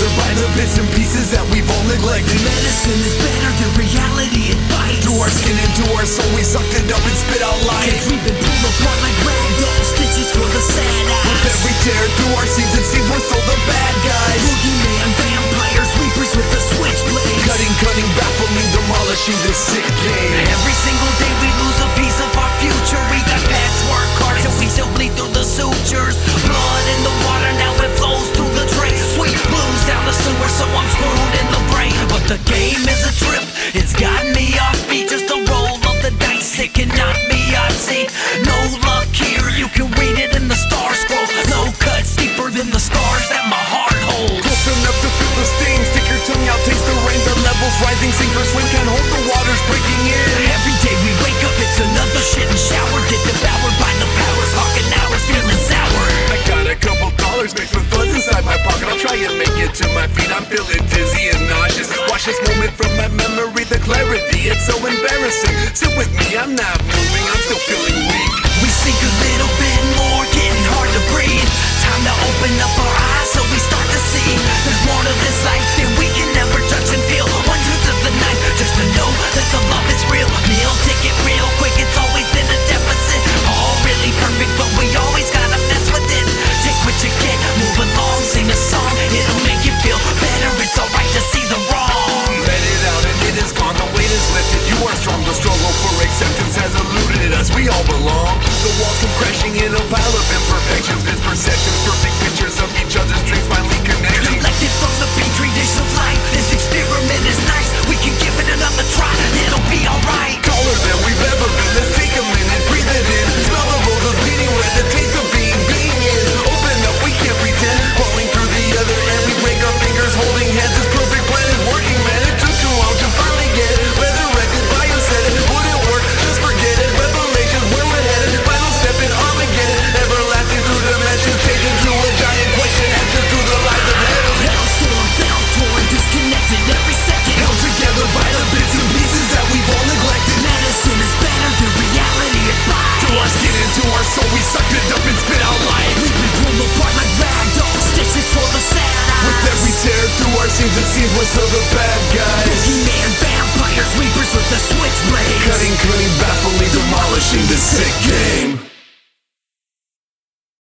together by the bits and pieces that we've all neglected. Medicine is better than reality, it bites. Through our skin and through our soul, we sucked it up and spit out life. Cause we've been pulled apart like rag dolls, stitches for the sad eyes. With every tear through our seams, it seems we're still the bad guys. Boogeyman, vampires, reapers with the switchblades. Cutting, baffling, demolishing this sick game. Every single day we lose a piece of our future. We got patchwork hearts and we still bleed through the sutures. Blood in the water, now it flows through the drain. Sweet blues down the sewer, so I'm screwed in the brain. But the game is a trip, it's got me off beat. Just a roll of the dice, it can knock me out. See, no luck here, you can read it in the star scroll. No cuts deeper than the scars that my heart holds. Close enough to feel the sting, stick your tongue out, taste the rain. The levels rising, sink or swim, can't hold the waters breaking in. Every day we wake up, it's another shit and shower. Get devoured by the powers, hawking hours, feeling sour. I got a couple dollars mixed with fuzz inside my pocket. I'll try and make it to my feet. I'm feeling dizzy and nauseous. Watch this moment from my memory, the clarity, it's so embarrassing. Sit with me, I'm not moving, I'm still feeling weak. We sink a little bit more, getting hard to breathe. Time to open up our eyes so we start to see there's more to this life than we can ever touch and feel. One truth of the night, just to know that the love is real. Meal ticket real quick, it's always been a deficit. All really perfect, but we always gotta mess with it. Take what you get, move along, sing a song. It'll make you feel better, it's alright to see the wrong. Let it out and it is gone, the weight is lifted. You are strong, the struggle for acceptance has eluded us. We all belong. The walls come crashing in a pile of imperfections, misperceptions, perfect pictures of each other's dreams finally connecting. Collected from the petri dish of life, this experiment is nice. We can give it another try, it'll be alright. Taller than we've ever been, let's take a minute, breathe it in. Smell the roses bleeding red, the taste of being is. Open up, we can't pretend. Falling through the other end, we break our fingers holding hands. This perfect plan is working, man. It took too long to finally get it. Resurrected by you said it wouldn't work, just forget it. Revelations, where we're headed. Final step in Armageddon. Everlasting through dimensions, change into a giant question. Answer through the lies of heaven. Hellstorm, fell torn, disconnected every second. Held together by the bits and pieces that we've all neglected. Medicine is better than reality, it bites. Through our skin and through our soul, we sucked it up and spit out life. We've been pulled apart like rag dolls, stitches for the sad eyes. With every tear through our seams, it seems we're still the bad guys. Boogeyman, vampires, reapers with the switchblades. Cutting, baffling, demolishing the sick game.